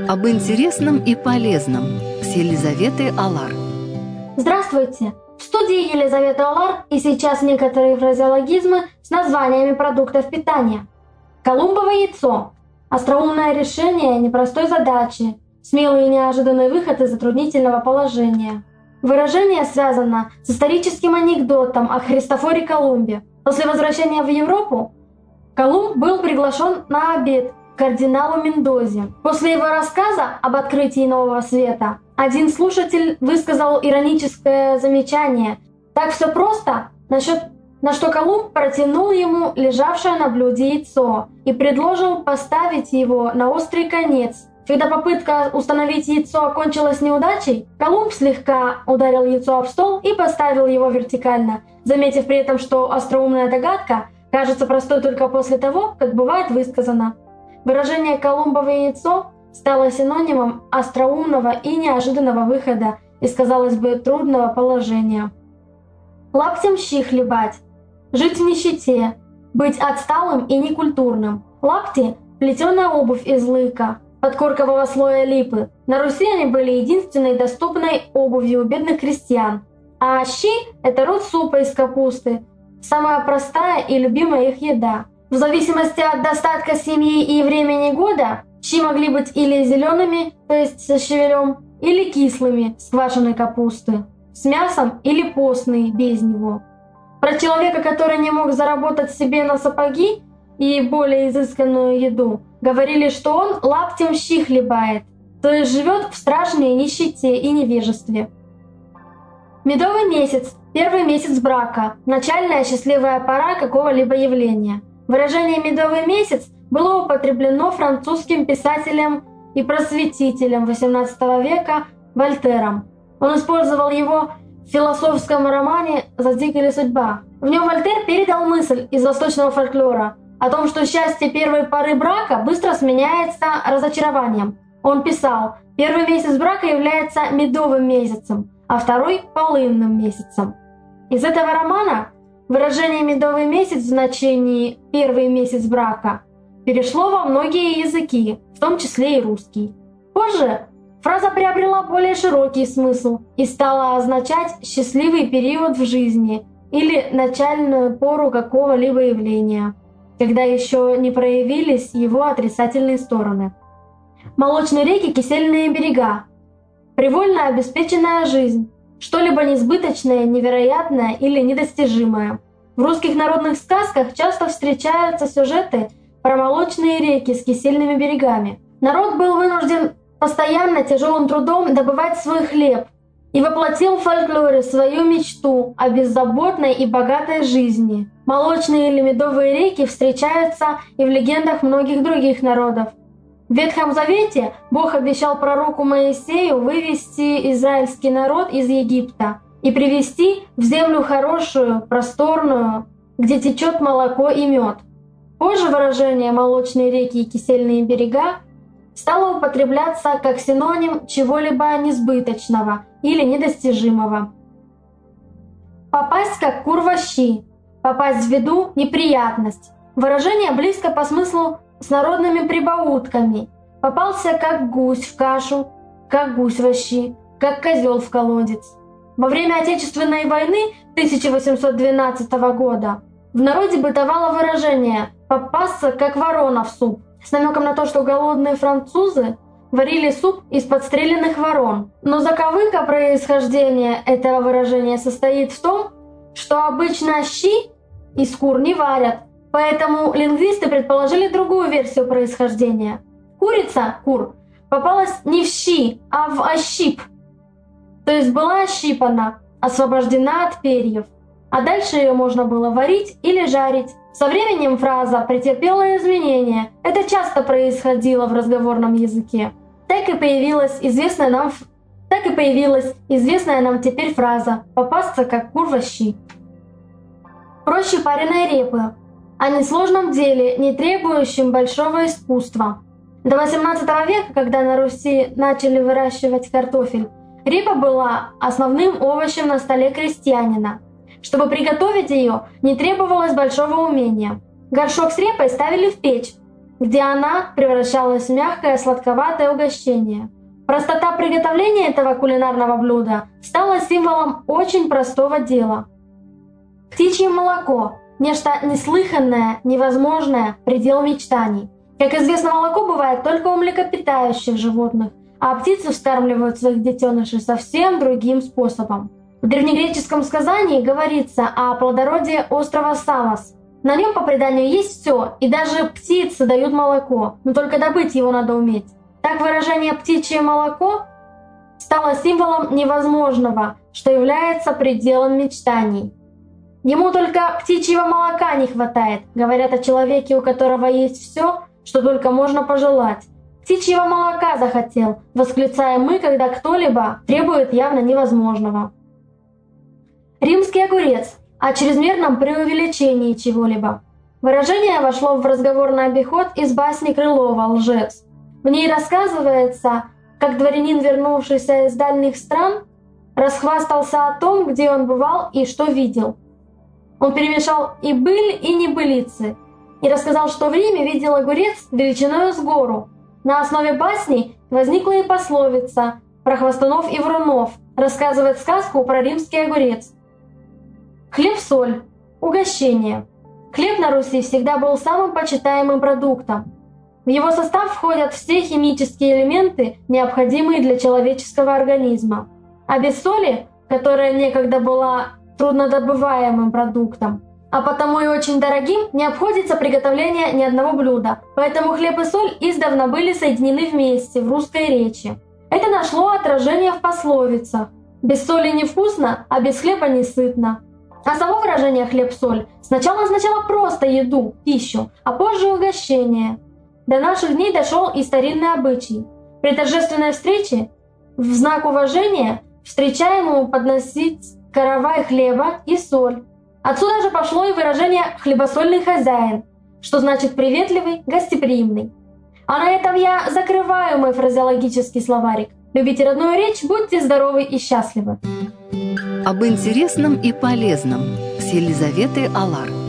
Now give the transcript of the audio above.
Об интересном и полезном с Елизаветой Алар. Здравствуйте! В студии Елизавета Алар, и сейчас некоторые фразеологизмы с названиями продуктов питания. Колумбово яйцо – остроумное решение непростой задачи, смелый и неожиданный выход из затруднительного положения. Выражение связано с историческим анекдотом о Христофоре Колумбе. После возвращения в Европу Колумб был приглашен на обед к кардиналу Мендозе. После его рассказа об открытии нового света один слушатель высказал ироническое замечание: «Так все просто», на что Колумб протянул ему лежавшее на блюде яйцо и предложил поставить его на острый конец. Когда попытка установить яйцо окончилась неудачей, Колумб слегка ударил яйцо об стол и поставил его вертикально, заметив при этом, что остроумная догадка кажется простой только после того, как бывает высказана. Выражение «Колумбово яйцо» стало синонимом остроумного и неожиданного выхода из, казалось бы, трудного положения. Лаптем щи хлебать, жить в нищете, быть отсталым и некультурным. Лапти – плетеная обувь из лыка, подкоркового слоя липы. На Руси они были единственной доступной обувью у бедных крестьян. А щи – это род супа из капусты, самая простая и любимая их еда. В зависимости от достатка семьи и времени года, щи могли быть или зелеными, то есть со щавелем, или кислыми, с квашеной капусты, с мясом или постные, без него. Про человека, который не мог заработать себе на сапоги и более изысканную еду, говорили, что он лаптем щи хлебает, то есть живет в страшной нищете и невежестве. Медовый месяц – первый месяц брака, начальная счастливая пора какого-либо явления. Выражение «медовый месяц» было употреблено французским писателем и просветителем XVIII века Вольтером. Он использовал его в философском романе «Задвиг или судьба». В нем Вольтер передал мысль из восточного фольклора о том, что счастье первой поры брака быстро сменяется разочарованием. Он писал: «Первый месяц брака является медовым месяцем, а второй – полынным месяцем». Из этого романа выражение «медовый месяц» в значении «первый месяц брака» перешло во многие языки, в том числе и русский. Позже фраза приобрела более широкий смысл и стала означать счастливый период в жизни или начальную пору какого-либо явления, когда еще не проявились его отрицательные стороны. Молочные реки, кисельные берега, привольно обеспеченная жизнь, что-либо несбыточное, невероятное или недостижимое. В русских народных сказках часто встречаются сюжеты про молочные реки с кисельными берегами. Народ был вынужден постоянно тяжелым трудом добывать свой хлеб и воплотил в фольклоре свою мечту о беззаботной и богатой жизни. Молочные или медовые реки встречаются и в легендах многих других народов. В Ветхом Завете Бог обещал пророку Моисею вывести израильский народ из Египта и привести в землю хорошую, просторную, где течет молоко и мед. Позже выражение «молочные реки и кисельные берега» стало употребляться как синоним чего-либо несбыточного или недостижимого. Попасть как кур во щи, попасть в беду – неприятность. Выражение близко по смыслу с народными прибаутками. Попался как гусь в кашу, как гусь во щи, как козел в колодец. Во время Отечественной войны 1812 года в народе бытовало выражение «попасться как ворона в суп», с намеком на то, что голодные французы варили суп из подстреленных ворон. Но заковыка происхождения этого выражения состоит в том, что обычно щи из кур не варят, поэтому лингвисты предположили другую версию происхождения. Курица, кур, попалась не в щи, а в ощип, то есть была ощипана, освобождена от перьев, а дальше ее можно было варить или жарить. Со временем фраза претерпела изменения. Это часто происходило в разговорном языке. Так и появилась известная нам теперь фраза «попасться как кур во щи». Проще пареной репы. О несложном деле, не требующем большого искусства. До XVIII века, когда на Руси начали выращивать картофель, репа была основным овощем на столе крестьянина. Чтобы приготовить ее, не требовалось большого умения. Горшок с репой ставили в печь, где она превращалась в мягкое сладковатое угощение. Простота приготовления этого кулинарного блюда стала символом очень простого дела. Птичье молоко – нечто неслыханное, невозможное, предел мечтаний. Как известно, молоко бывает только у млекопитающих животных, а птицы вскармливают своих детенышей совсем другим способом. В древнегреческом сказании говорится о плодородии острова Самос. На нем, по преданию, есть все, и даже птицы дают молоко, но только добыть его надо уметь. Так выражение «птичье молоко» стало символом невозможного, что является пределом мечтаний. Ему только птичьего молока не хватает, говорят о человеке, у которого есть все, что только можно пожелать. «Птичьего молока захотел», восклицаем мы, когда кто-либо требует явно невозможного. Римский огурец о чрезмерном преувеличении чего-либо. Выражение вошло в разговорный обиход из басни Крылова «Лжец». В ней рассказывается, как дворянин, вернувшийся из дальних стран, расхвастался о том, где он бывал и что видел. Он перемешал и быль, и небылицы, и рассказал, что в Риме видел огурец величиною с гору. На основе басни возникла и пословица про хвастунов и врунов, рассказывает сказку про римский огурец. Хлеб-соль. Угощение. Хлеб на Руси всегда был самым почитаемым продуктом. В его состав входят все химические элементы, необходимые для человеческого организма. А без соли, которая некогда была труднодобываемым продуктом, а потому и очень дорогим, не обходится приготовление ни одного блюда. Поэтому хлеб и соль издавна были соединены вместе в русской речи. Это нашло отражение в пословицах: «Без соли невкусно, а без хлеба не сытно». А само выражение «хлеб-соль» сначала означало просто еду, пищу, а позже угощение. До наших дней дошел и старинный обычай. При торжественной встрече в знак уважения встречаемому подносить каравай хлеба и соль. Отсюда же пошло и выражение «хлебосольный хозяин», что значит «приветливый, гостеприимный». А на этом я закрываю мой фразеологический словарик. Любите родную речь, будьте здоровы и счастливы. Об интересном и полезном с Елизаветой Алар.